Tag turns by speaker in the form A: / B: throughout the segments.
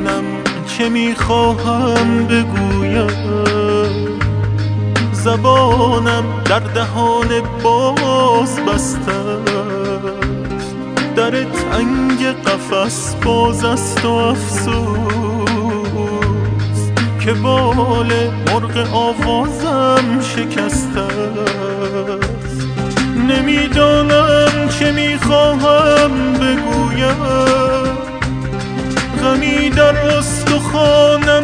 A: نمیدانم چه میخواهم بگویم، زبانم در دهان باز بسته است، در تنگ قفس باز است و افسوس که بال مرغ آوازم شکسته است. نمیدانم چه میخواهم بگویم، غمی در استخوانم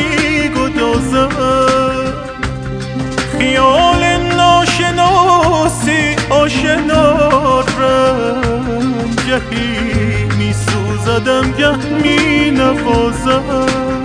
A: میگدازد، خیال ناشناسی آشنا رنگ، گهی میسوزدم گه مینوازد.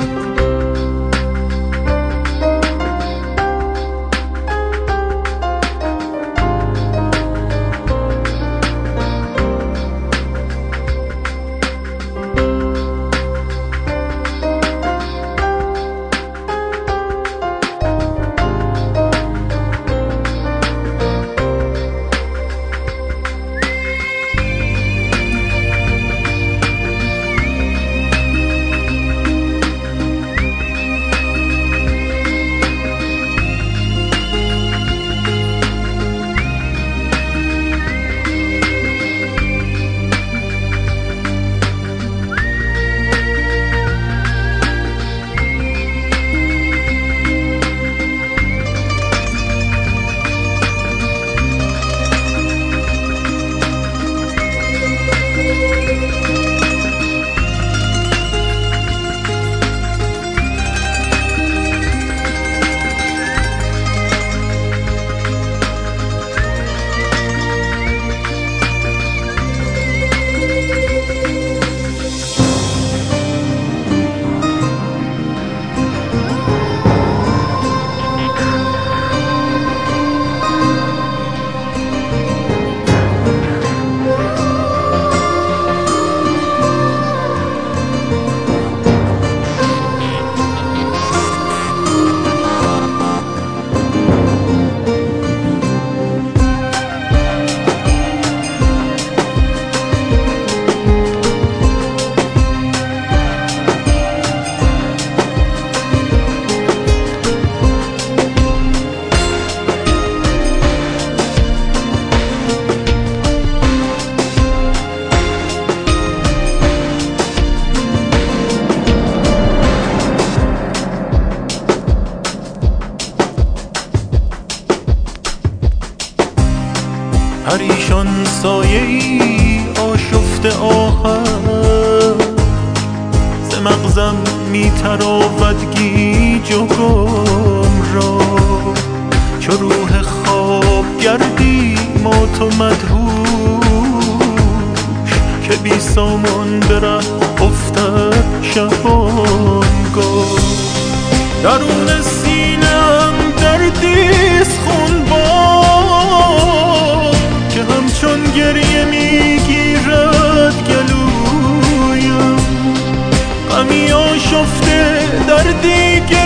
A: پریشان سایه‌ای آشفته آهن، ز مغزم میتراود گیج و گم را، چو روح خواب گردی مات و مدهوش، که بی سامان به ره افتد شبانگاه. درون سینم دردیست خونبار که همچون گریه میگیرد گلویم، غمی آشفته در دیگر